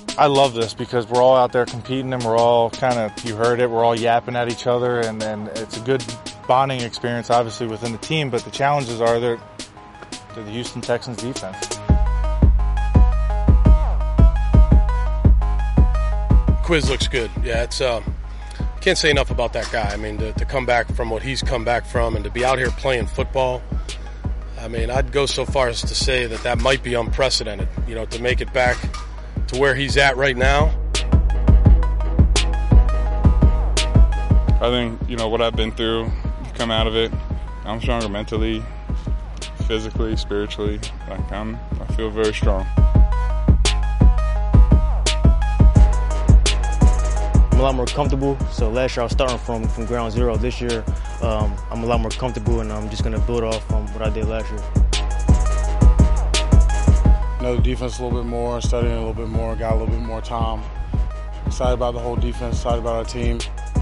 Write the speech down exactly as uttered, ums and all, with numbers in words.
I love this because we're all out there competing and we're all kind of, you heard it, we're all yapping at each other, and, and it's a good bonding experience obviously within the team, but the challenges are they're, they're the Houston Texans defense. Quiz looks good. Yeah, it's uh, can't say enough about that guy. I mean, to, to come back from what he's come back from and to be out here playing football, I mean, I'd go so far as to say that that might be unprecedented, you know, to make it back to where he's at right now. I think, you know, what I've been through, come out of it, I'm stronger mentally, physically, spiritually. Like I'm, I feel very strong. I'm a lot more comfortable. So last year I was starting from, from ground zero. This year um, I'm a lot more comfortable, and I'm just going to build off from what I did last year. Know the defense a little bit more, studying a little bit more, got a little bit more time. Excited about the whole defense, excited about our team.